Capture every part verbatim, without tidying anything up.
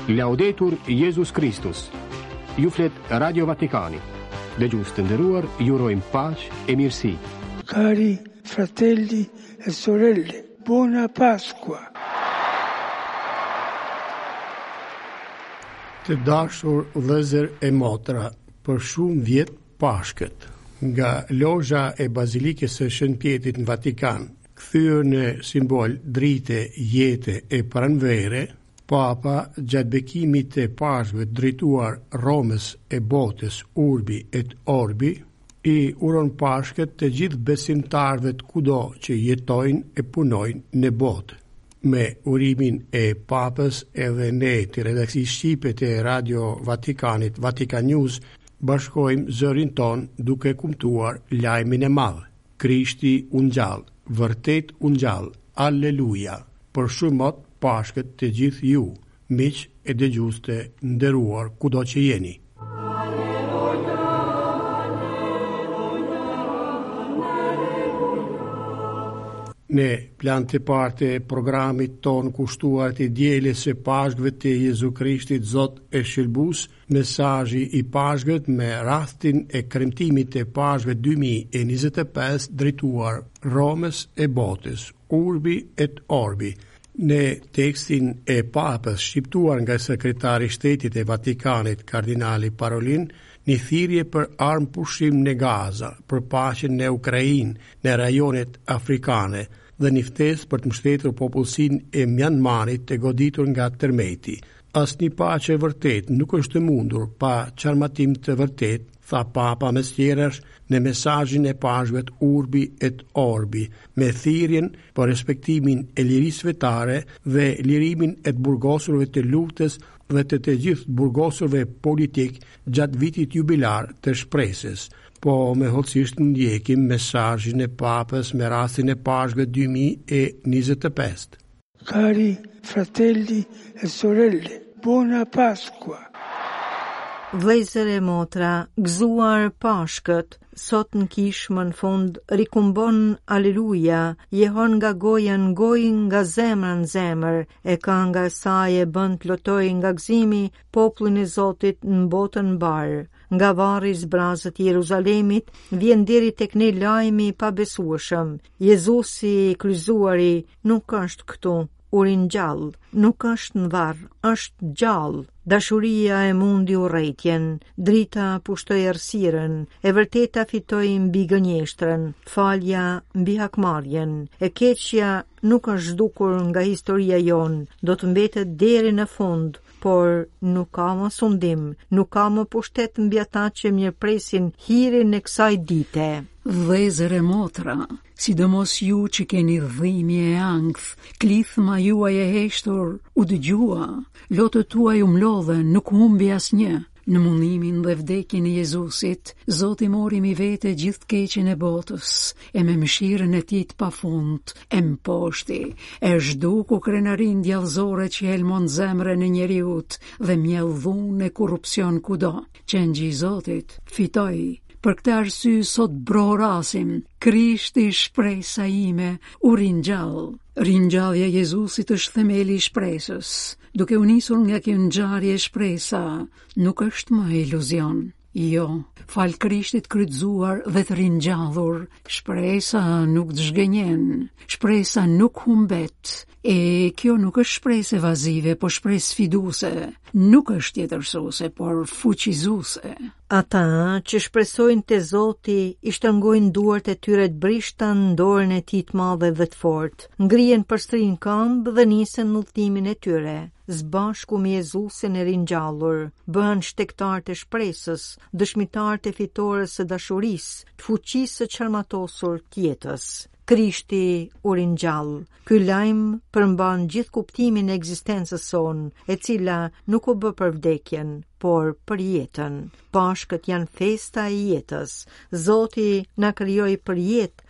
Laudetur Jesus Christus. Ju flet Radio Vatikani. Dëgjues të nderuar, ju urojmë paqë e mirësi. Cari fratelli e sorelle, buona Pasqua. Të dashur vëllezër e motra, për shumë vjet Pashkët, nga lozha e Bazilikës së Shënpjetrit në Vatikan, kthyer në simbol drite, jete e pranvere, Papa, gjatë bekimit të Pashkëve drejtuar Romës e botës, urbi et orbi, i uron Pashkët të gjithë besimtarëve të kudo që jetojnë e punojnë në botë. Me urimin e Papës edhe ne të redaksisë shqipe të Radio Vatikanit, Vatikan News, bashkojmë zërin ton duke kumtuar lajmin e madh. Krishti u ngjall, vërtet u ngjall. Alleluja. Për shumot Pashkët të gjithë ju, miq e dëgjues të nderuar kudo që jeni. Në plan të partë e programit ton kushtuar të dielës së Pashkëve të Jezu Krishtit Zot e Shëlbues, mesazhi i Pashkëve me rastin e kremtimit të Pashkëve dy mijë e njëzet e pesë drejtuar Romës e botës, urbi et orbi. Në tekstin e Papës shqiptuar nga sekretari i shtetit e Vatikanit, kardinali Parolin, një thirrje për armë pushim në Gaza, për paqen në Ukrainë, në rajonet afrikane dhe një ftesë për të mbështetur popullsinë e Myanmarit të goditur nga tërmeti. Asnjë paqe e vërtet nuk është e mundur pa qarmatim të vërtet, tha Papa mes tjerash në mesazhin e Pashkëve urbi et orbi, me thirrjen për respektimin e lirisë vetare dhe lirimin e të burgosurve të luftës dhe të të gjithë burgosurve politik gjatë vitit jubilar të shpresës. Po me hollësisht ndjekim mesazhin e Papës me rastin e Pashkëve dy mijë e njëzet e pesë. Cari fratelli e sorelle, buona Pasqua. Vëllezër e motra, gëzuar Pashkët, sot në kishmë në fund rikumbon Aleluja, jehon nga goja në gojë, nga zemra në zemër, e ka nga saj e bën të lotoj nga gëzimi popullin e Zotit në botën barë. Nga varri i zbrazët i Jeruzalemit vjen deri tek ne lajmi i pabesueshëm. Jezusi i kryqëzuari nuk është këtu, u ringjall, nuk është në varr, është gjallë. Dashuria e mundi urrejtjen, drita pushtoi errësirën, e vërteta fitoi mbi gënjeshtrën, falja mbi hakmarrjen, e keqja nuk është zhdukur nga historia jon, do të mbetet deri në fund, por nuk ka më sundim, nuk ka më pushtet mbi ata që mirëpresin hirin e kësaj dite. Vëllezër e motra, sidomos ju që keni dhimbje e ankth, klithma juaj e heshtur u dëgjua, lotët tuaj u mlodhen, nuk humbi asnjë. Në mundimin dhe vdekjen e Jezusit, Zoti mori mi vete gjithë keqen e botës, e me mëshirën e tij të pafund, e mposhti, e zhduku krenarin djallëzore që helmon zemrën e njeriut dhe mjell dhunë e korrupsion kudo. Qengji i Zotit fitoi. Për këtë arsye sot brorasim, Krishti shpresa ime u ringjall. Ringjallja e Jezusit është themeli i shpresës. Duke u nisur nga kjo ngjarje shpresa, nuk është më iluzion. Jo, fal Krishtit kryqëzuar dhe të ringjallur, shpresa nuk zhgënjen, shpresa nuk humbet. E kjo nuk është shpresë evazive, por shpresë fiduese, nuk është tjetërsuese, por fuqizuese. Ata që shpresojnë te Zoti i shtrëngojnë duart e tyre të brishta në dorën e tij të madhe dhe të fortë, ngrihen përsëri në këmbë dhe nisen në udhëtimin e tyre. Zbashku me Jezusin e ringjallur, bëhen shtektar të shpresës, dëshmitar të fitores së dashurisë, të fuqisë së çarmatosur të jetës. Krishti u ringjall. Ky lajm përmban gjithë kuptimin e ekzistencës sonë, e cila nuk u bë për vdekjen, por për jetën. Pashkët janë festa e jetës. Zoti na krijoi për jetë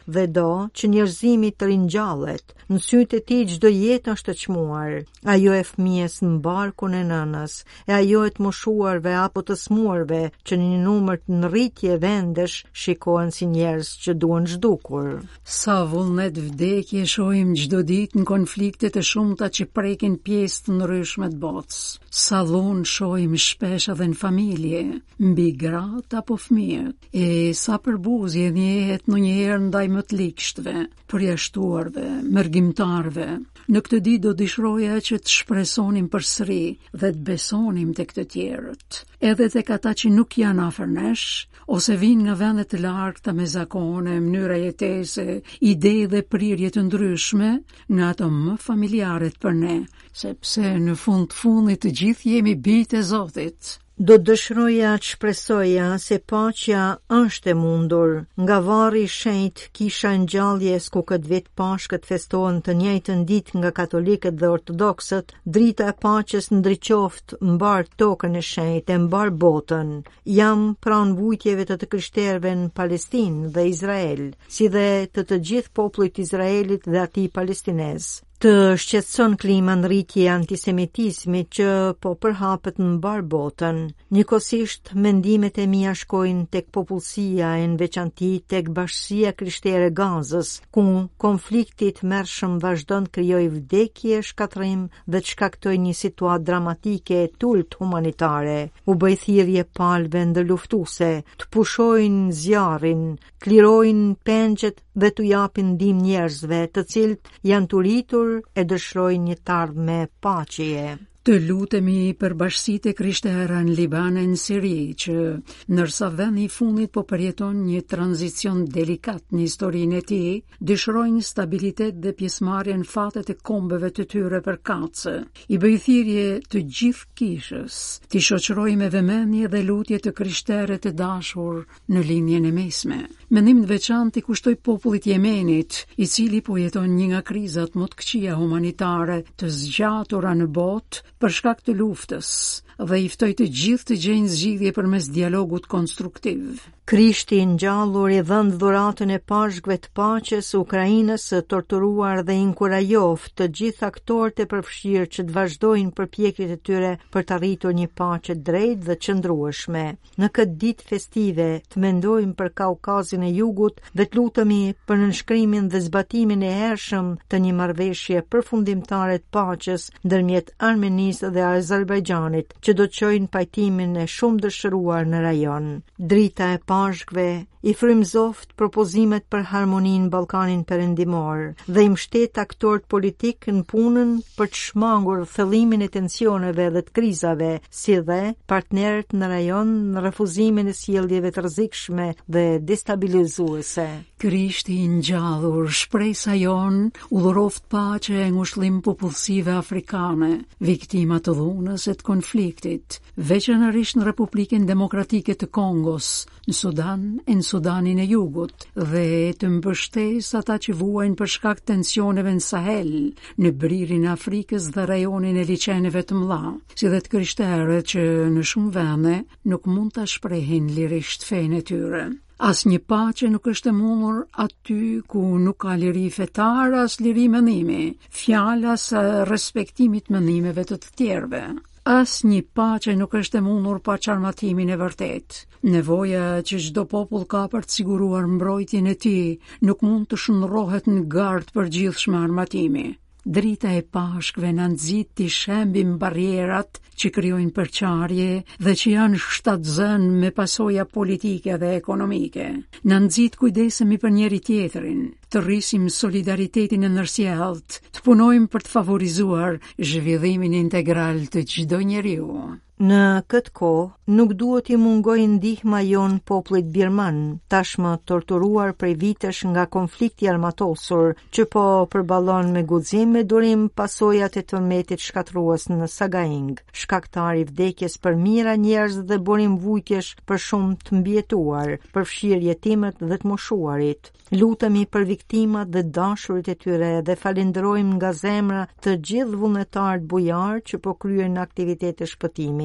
dhe do që njerëzimi të ringjallet. Në sytë e tij çdo jetë është e çmuar. Ajo e fëmijës në barkun e nënës, e ajo e të moshuarve apo të smuarve që në një numër të rritje vendesh shikohen si njerëz që duan zhdukur. Sa vullnet vdekje shohim çdo ditë në konfliktet e shumta që prekin pjesë të ndryshme të botës. Sa dhunë shohim shpesh edhe në familje, mbi gratë apo fëmijët, e sa përbuzje njehet ndonjëherë ndaj më të ligjshve, përjashtuarve, mërgjimtarve. Në këtë ditë do dëshiroja që të shpresonim përsëri dhe të besonim tek të tjerët, edhe tek ata që nuk janë afër nesh, ose vinë nga vende të largëta me zakone, mënyra jetese, ide dhe prirje të ndryshme, nga ato më familjaret për ne, sepse në fund të fundit të gjithë jemi bijtë e Zotit. Do dëshiroja të shpresoja se paqja është e mundur. Nga varri i shenjtë kisha ngjallje ku këtë vit Pashkët festohen të njëjtën ditë nga katolikët dhe ortodoksët, drita e paqes ndriqoft mbar tokën e shenjtë, e mbar botën. Jam pranë vujtjeve të të krishterëve në Palestinë dhe Izrael, si dhe të të gjithë popullit të Izraelit dhe atij palestinez. Të shqetëson klima në rritje antisemitizmi që po përhapet në mbar botën. Njëkohësisht mendimet e mia shkojnë tek popullsia e në veçanti tek bashkësia krishtere Gazës, ku konflikti i tmerrshëm vazhdon të krijojë vdekje, shkatërrim dhe të shkaktojë një situatë dramatike e tult humanitare. U bë thirrje palëve ndërluftuese të pushojnë zjarrin, klirojnë pengjet dhe t'u japin ndihmë njerëzve, të cilët janë të rritur e dëshirojnë një të ardhme paqeje. Të lutemi për bashkësitë e krishtere në Liban e në Siri, që nërsa vendi i fundit po përjeton një tranzicion delikat në historinë e tij, dëshirojnë stabilitet dhe pjesëmarrje në fatet e kombeve të tyre përkatëse. I bëj thirrje të gjithë kishës, t'i shoqërojë me vëmendje dhe lutje të krishterë të dashur në linjën e mesme. Mendim të veçantë i kushtoj popullit Jemenit, i cili po jeton një nga krizat më të këqija humanitare të zgjatura në botë për shkak të luftës, dhe i ftoj të gjithë të gjejnë zgjidhje përmes dialogut konstruktiv. Krishti i ngjallur i dhënë dhuratën e pashkëve të paqes Ukrainës së torturuar dhe inkurajoft të gjithë aktorët e përfshirë që të vazhdojnë përpjekjet e tyre për të arritur një paqe drejtë dhe qëndrueshme. Në këtë ditë festive të mendojmë për Kaukazin e Jugut dhe të lutemi për nënshkrimin dhe zbatimin e hershëm të një marrëveshje përfundimtare të paqes ndërmjet Armenisë dhe Azerbajxhanit, që do të çojnë pajtimin e shumë dëshiruar në rajon. Drita e pashkëve i frymëzoft propozimet për harmoninë në Ballkanin Perëndimor dhe i mbështet aktorët politik në punën për të shmangur thellimin e tensioneve dhe të krizave, si dhe partnerët në rajon në refuzimin e sjelljeve të rrezikshme dhe destabilizuese. Krishti i ngjallur, shpresa jon, udhëroft paqe e ngushëllim popullsive afrikane, viktima të dhunës e të konfliktit, veçanërisht në Republikën Demokratike të Kongos, në Sudan e në Sudanin e Jugut, dhe të mbështes ata që vuajnë për shkak tensioneve në Sahel, në bririn e Afrikës dhe rajonin e liçeneve të mëdha, si dhe të krishterët që në shumë vende nuk mund ta shprehin lirisht fenë e tyre. As një paqe nuk është e mundur aty ku nuk ka liri fetare, as liri mendimi, fjala së respektimit mendimeve të të tjerëve. As një paqe nuk është e mundur pa qarmatimin e vërtet. Nevoja që çdo popull ka për të siguruar mbrojtjen e tij nuk mund të shndërrohet në gardë përgjithshme armatimi. Drita e pashkëve na nxit të shembim barrierat që krijojnë përçarje dhe që janë shtatzën me pasoja politike dhe ekonomike. Na nxit kujdesemi për njëri tjetrin, të rrisim solidaritetin e ndërsjellët, të punojmë për të favorizuar zhvillimin integral të çdo njeriu. Në këtë kohë, nuk duhet i mungojë ndihma jon popullit birman, tashmë torturuar prej vitesh nga konflikti armatosur, që po përballon me guxim me durim pasojat e tërmetit shkatrues në Sagaing, shkaktar i vdekjes për mijëra njerëz dhe burim vujtjesh për shumë të mbijetuar, përfshirë jetimet dhe të moshuarit. Lutemi për viktimat dhe dashurit e tyre dhe falenderojmë nga zemra të gjithë vullnetarët bujar që po kryejnë aktivitete shpëtimi.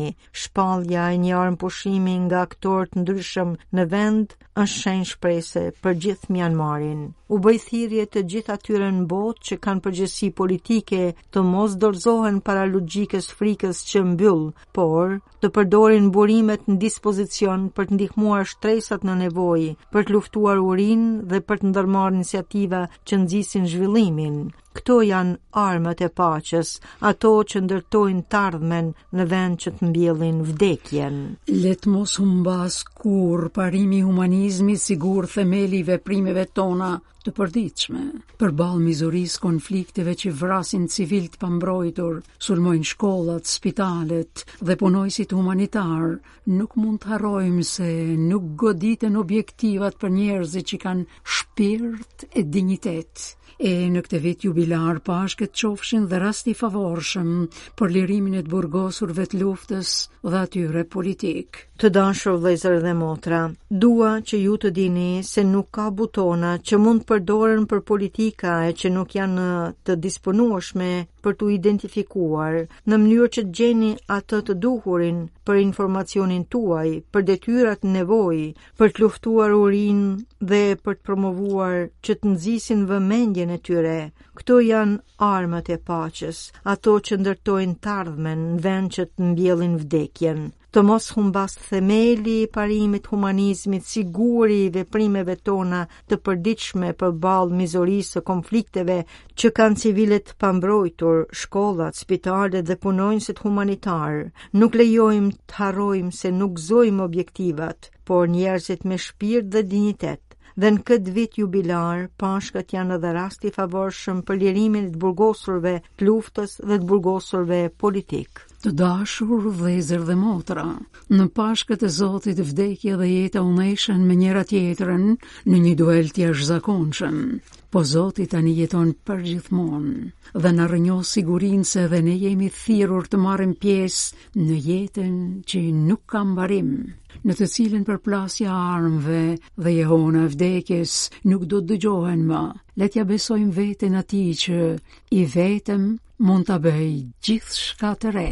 Shpallja e një armëpushimi nga aktorë të ndryshëm në vend është shenjë shprese për gjithë Myanmarin. U bë thirrje të gjithë atyre në botë që kanë përgjegjësi politike të mos dorëzohen para logjikës frikës që mbyll, por të përdorin burimet në dispozicion për të ndihmuar shtresat në nevojë, për të luftuar urinë dhe për të ndërmarrë iniciativa që nxisin zhvillimin. Këto janë armët e paqes, ato që ndërtojnë të ardhmen në vend që të mbjellin vdekjen. Let mos humbas kur parimi i humanizmit sigur themeli i veprimeve tona të përditshme. Përballë mizorisë, konflikteve që vrasin civil të pambrojtur, sulmojnë shkollat, spitalet dhe punojësit humanitar, nuk mund të harrojmë se nuk goditen objektivat për njerëzit që kanë shpirt e dinjitet. E në këtë vit jubilar pashkët qofshin dhe rasti favorshëm për lirimin e të burgosurve të luftës dhe atyre politik. Të dashur vëllezër dhe motra, dua që ju të dini se nuk ka butona që mund të përdoren për politika e që nuk janë të disponueshme për të identifikuar në mënyrë që të gjeni atë të duhurin për informacionin tuaj, për detyrat në nevojë, për të luftuar urinë dhe për të promovuar që të nxisin vëmendjen e tyre. Këto janë armët e paqes, ato që ndërtojnë të ardhmen në vend që të mbjellin vdekjen. Të mos humbas themeli i parimit humanizmit, siguri i veprimeve tona të përditshme përballë mizorisë së konflikteve që kanë civilet pambrojtur, shkollat, spitalet dhe punonjësit humanitar. Nuk lejojmë të harrojmë se nuk gëzojmë objektivat, por njerëzit me shpirt dhe dinjitet. Dhe në këtë vit jubilar, pashkët janë edhe rasti favorshëm për lirimin e të burgosurve të luftës dhe të burgosurve politik. Të dashur vëllezër dhe motra, në pashkët e Zotit vdekja dhe jeta u neshen me njëra tjetrën në një duel të jashtëzakonshëm. Po Zoti tani jeton përgjithmonë dhe na rënjos sigurinë se edhe ne jemi thirrur të marrim pjesë në jetën që nuk ka mbarim, në të cilën përplasja armëve dhe jehona e vdekjes nuk do të dëgjohen më. Le t'ja besojmë veten atij që i vetëm mund ta bëj gjithçka të re.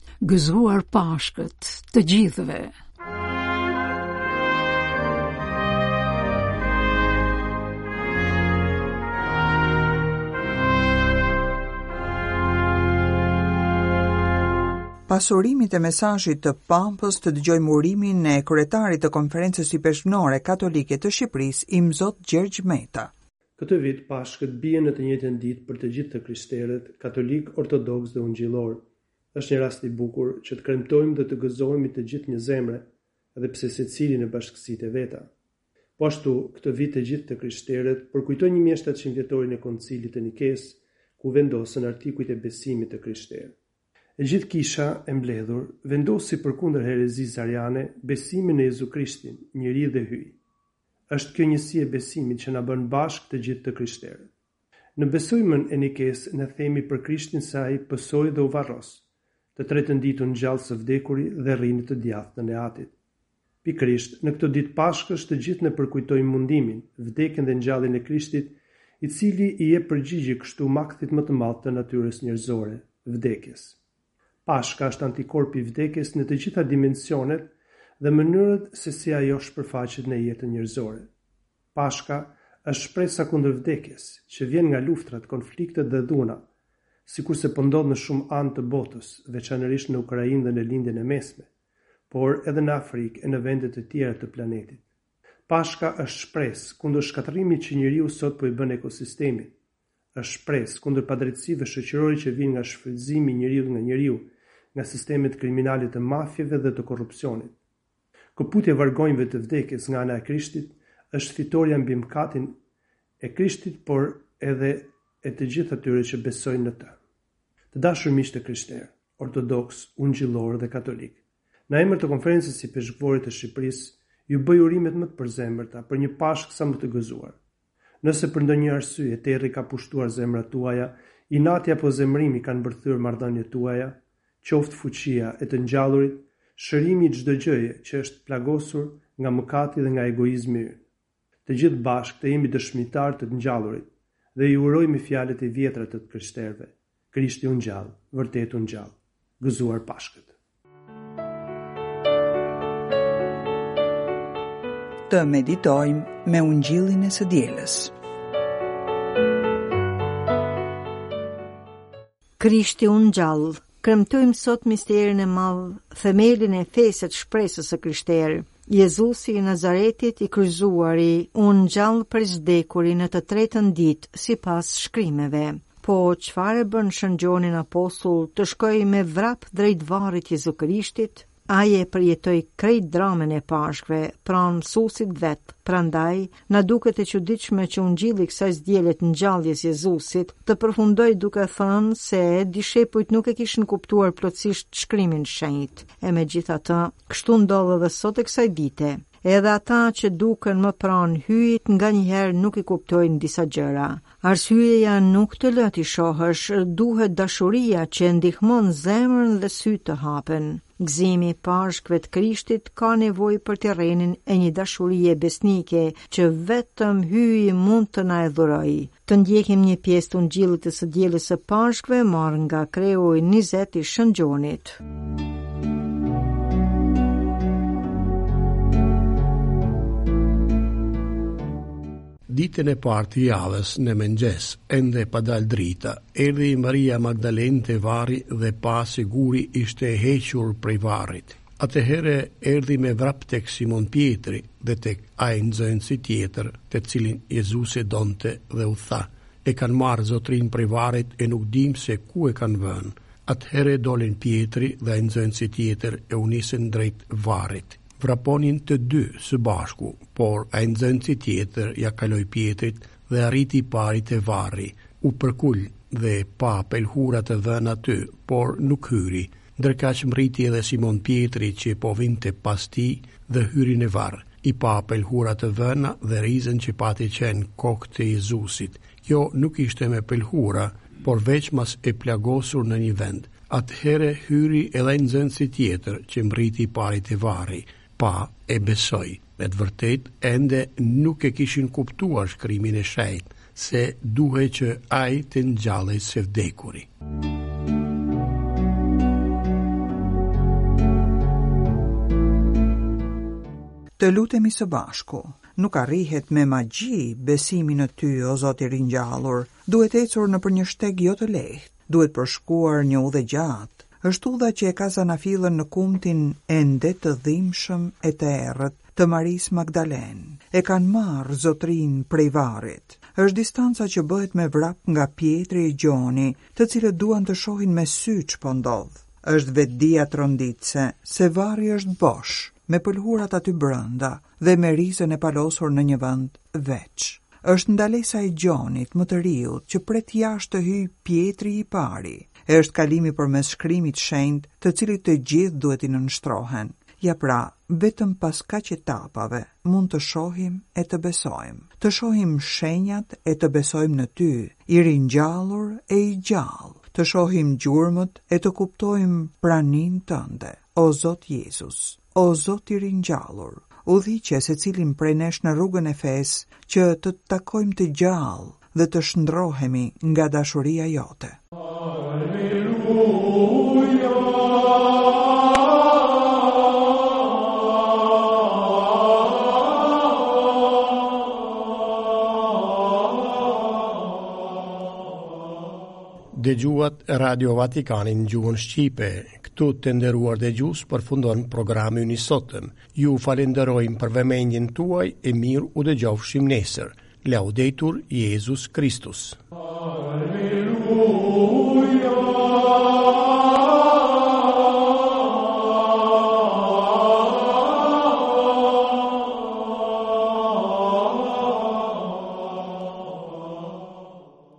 Gëzuar pashkët të gjithëve. Pasurimit e mesazhit të Papës të dëgjojmë urimin e kryetarit të Konferencës së Peshqnore Katolike të Shqipërisë, Imzot Gjergj Meta. Këtë vit pashkët bien në të njëjtën ditë për të gjithë të krishterët, katolik, ortodoks dhe ungjillor. Është një rast i bukur që të kremtojmë dhe të gëzohemi të gjithë një zemre, edhe pse secili në bashkësitë e veta. Po ashtu, këtë vit të gjithë të krishterët përkujtojnë një mijë e shtatëqind vjetorin e koncilit të Nikes, ku vendosën artikujt e besimit të krishterë. E gjithë kisha e mbledhur vendosi përkundër herezisë ariane besimin në Jezu Krishtin, njeri dhe hyj. Është kjo njësi e besimit që na bën bashkë të gjithë të krishterët. Në besojmën e Nikes ne themi për Krishtin se ai pësoi dhe u varros, të tretën ditë u ngjall së vdekuri dhe rrini të djathtën e atit. Pikërisht në këtë ditë Pashkës të gjithë ne përkujtojmë mundimin, vdekjen dhe ngjalljen e Krishtit, i cili i jep përgjigje kështu makthit më të madh të natyrës njerëzore, vdekjes. Pashka është antikorpi i vdekjes në të gjitha dimensionet dhe mënyrët se si ajo shpërfaqet në jetën njerëzore. Pashka është shpresa kundër vdekjes, që vjen nga luftrat, konfliktet dhe dhuna, sikurse po ndodh në shumë anë të botës, veçanërisht në Ukrainë dhe në lindjen e mesme, por edhe në Afrikë e në vende të tjera të planetit. Pashka është shpresë kundër shkatërrimit që njeriu sot po i bën ekosistemit. Është shpresë kundër padrejtësive shoqërore që vijnë nga shfrytëzimi i njeriu nga njeriu, nga sistemet kriminale të mafjeve dhe të korrupsionit. Koputja e vargonjve të vdekjes nga ana e Krishtit është fitoria mbi mëkatin e Krishtit, por edhe e të gjithë atyre që besojnë në të. Të dashur miq të krishterë, ortodoks, ungjillor dhe katolik, në emër të Konferencës së Peshqvorit të Shqipërisë, ju bëj urimet më të përzemërta për një Pashkë sa më të gëzuar. Nëse për ndonjë arsye terri ka pushtuar zemrat tuaja, inati apo zemrimi kanë bërthyer marrëdhëniet tuaja, qoftë fuqia e të ngjallurit, shërimi i çdo gjëje që është plagosur nga mëkati dhe nga egoizmi ynë. Të gjithë bashkë të jemi dëshmitar të të ngjallurit dhe ju uroj me fjalët e vjetra të të krishterëve. Krishti u ngjall, vërtet u ngjall. Gëzuar Pashkët. të meditojmë me Ungjillin e së dielës. Krishti unë gjallë. Kremtojmë sot misterin e madh, themelin e fesë të shpresës së krishterë. Jezusi i Nazaretit i kryqëzuari unë gjallë për vdekuri në të tretën ditë sipas shkrimeve. Po çfarë bën shëngjonin apostull të shkojë me vrap drejt varrit Jezu Krishtit? Ai e përjetoi krejt dramën e Pashkve pranë mësuesit vet. Prandaj, na duket e çuditshme që Ungjilli i kësaj zdjelje të ngjalljes Jezusit të përfundoi duke thënë se dishepujt nuk e kishin kuptuar plotësisht shkrimin shenjtë. E megjithatë, kështu ndodh edhe sot e kësaj dite. Edhe ata që duken më pranë hyjit nganjëherë nuk i kuptojnë disa gjëra. Arsyeja nuk të lë t'i shohësh, duhet dashuria që ndihmon zemrën dhe sytë të hapen. Gëzimi i Pashkve të Krishtit ka nevojë për terrenin e një dashurie besnike që vetëm hyi mund të na e dhurojë. Të ndjekim një pjesë të Ungjillit të së dielës së Pashkve marrë nga Kreu i njëzet i Shëngjonit. Ditën e parë të javës në mëngjes, ende pa dalë drita, erdhi Maria Magdalene te varri dhe pa se guri ishte e hequr prej varrit. Atëherë erdhi me vrap tek Simon Pietri dhe tek ai nxënësi tjetër, të cilin Jezusi donte dhe u tha: "E kanë marrë zotrin prej varrit e nuk dim se ku e kanë vënë." Atëherë dolën Pietri dhe ai nxënësi tjetër e u nisën drejt varrit. Vraponin të dy së bashku, por ai nxënësi tjetër ja kaloi Pietrit dhe arriti i pari te varri. U përkul dhe pa pelhura të vënë aty, por nuk hyri. Ndërkaq mbriti edhe Simon Pietri që po vinte pas tij dhe hyri në varr. I pa pelhura të vëna dhe rizën që pati qenë kokë të Jezusit. Jo nuk ishte me pelhura, por veç mas e plagosur në një vend. Atëherë hyri edhe nxënësi tjetër që mbriti i pari te varri. Pa e besoj. Me të vërtet, ende nuk e kishin kuptuar shkrimin e shenjtë, se duhej që ai të ngjallej së vdekuri. Të lutemi së bashku. Nuk arrihet me magji besimi në ty, o Zoti i ringjallur. Duhet ecur nëpër një shteg jo të lehtë. Duhet përshkuar një udhë gjatë. Është udha që e ka zanafillën në kumtin ende të dhimbshëm e të errët të Maris Magdalen. E kanë marrë zotrin prej varrit. Është distanca që bëhet me vrap nga Pietri e Gjoni, të cilët duan të shohin me sy ç'po ndodh. Është vetdia tronditse se varri është bosh, me pëlhurat aty brenda dhe me rizën e palosur në një vend veç. Është ndalesa e Gjonit më të riut që pret jashtë të hyjë Pietri i pari. Është kalimi përmes shkrimit shenjtë, të cilit të gjithë duhet i nënshtrohen. Ja pra, vetëm pas kaq etapave mund të shohim e të besojmë. Të shohim shenjat e të besojmë në ty, i ringjallur e i gjallë. Të shohim gjurmët e të kuptojmë praninë tënde. O Zot Jezus, o Zot i ringjallur, udhëhiqe secilin prej nesh në rrugën e fesë që të takojmë të gjallë dhe të shndrohemi nga dashuria jote. Dëgjuat Radio Vatikanin gjuhën Shqipe. Këtu të nderuar dëgjues përfundon programi i sotëm. Ju falenderojmë për vëmendjen tuaj e mirë u dëgjofshim nesër. Laudetur Jesus Christus.